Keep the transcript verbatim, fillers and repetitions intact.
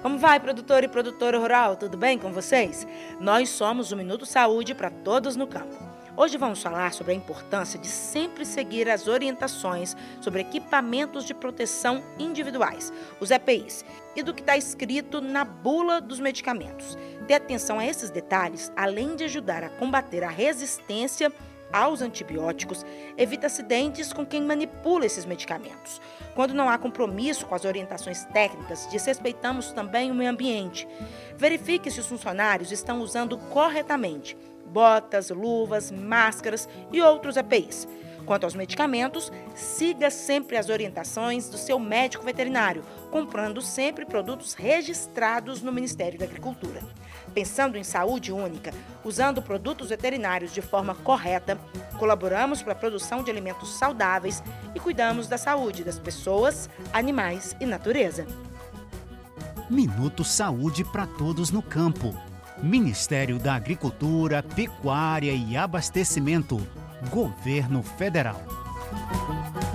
Como vai, produtor e produtora rural? Tudo bem com vocês? Nós somos o Minuto Saúde para todos no campo. Hoje vamos falar sobre a importância de sempre seguir as orientações sobre equipamentos de proteção individuais, os E P Is, e do que está escrito na bula dos medicamentos. Ter atenção a esses detalhes, além de ajudar a combater a resistência aos antibióticos, evita acidentes com quem manipula esses medicamentos. Quando não há compromisso com as orientações técnicas, desrespeitamos também o meio ambiente. Verifique se os funcionários estão usando corretamente botas, luvas, máscaras e outros E P Is. Quanto aos medicamentos, siga sempre as orientações do seu médico veterinário, comprando sempre produtos registrados no Ministério da Agricultura. Pensando em saúde única, usando produtos veterinários de forma correta, colaboramos para a produção de alimentos saudáveis e cuidamos da saúde das pessoas, animais e natureza. Minuto Saúde para todos no campo. Ministério da Agricultura, Pecuária e Abastecimento. Governo Federal.